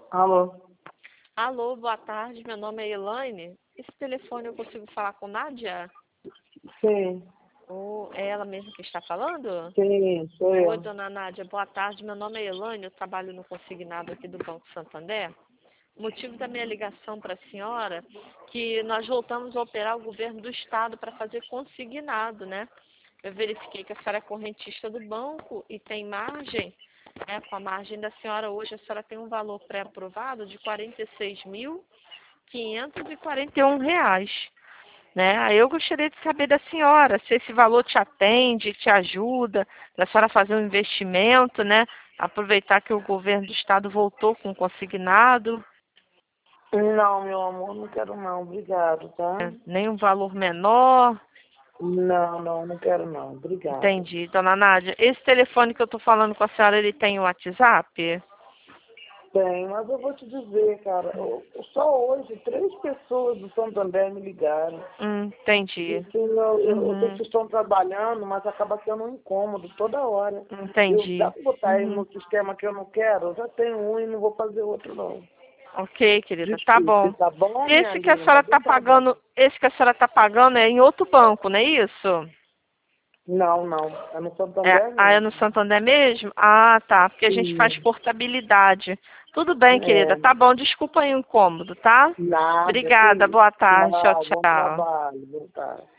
Alô? Alô, boa tarde, meu nome é Elaine. Esse telefone eu consigo falar com Nádia? Sim, Ou é ela mesma que está falando? sim, sou Oi, eu. dona Nádia, boa tarde. Meu nome é Elaine, eu trabalho no consignado aqui do Banco Santander. O motivo da minha ligação para a senhora é que nós voltamos a operar o governo do estado para fazer consignado, né? Eu verifiquei que a senhora é correntista do banco e tem margem, né? Com a margem da senhora hoje, a senhora tem um valor pré-aprovado de R$ 46.541, né? Aí eu gostaria de saber da senhora se esse valor te atende, te ajuda, para a senhora fazer um investimento, né? Aproveitar que o governo do estado voltou com consignado, Não, meu amor, não quero não, obrigado, tá? né? Nem um valor menor. Não quero não, obrigada. Entendi, dona Nádia. Esse telefone que eu estou falando com a senhora, ele tem o WhatsApp? Tem, mas eu vou te dizer, cara, só hoje 3 pessoas do Santander me ligaram. Entendi. Isso eu sei que Uhum, vocês estão trabalhando, mas acaba sendo um incômodo toda hora. Dá entendi. pra botar aí Uhum. no sistema que eu não quero? Eu já tenho um e não vou fazer outro não. Ok, querida, tá Desculpe, bom. tá bom, minha Esse que a linda? senhora Por está favor. pagando, esse que a senhora está pagando é em outro banco, não é isso? Não. É no É, Santander é no mesmo. Santander mesmo? Ah, tá, porque a gente faz Sim. portabilidade. Tudo bem, querida, É, tá bom, desculpa aí o incômodo, tá? nada, que Obrigada, isso. boa tarde, tchau, Tchau, bom tchau. trabalho, boa tarde.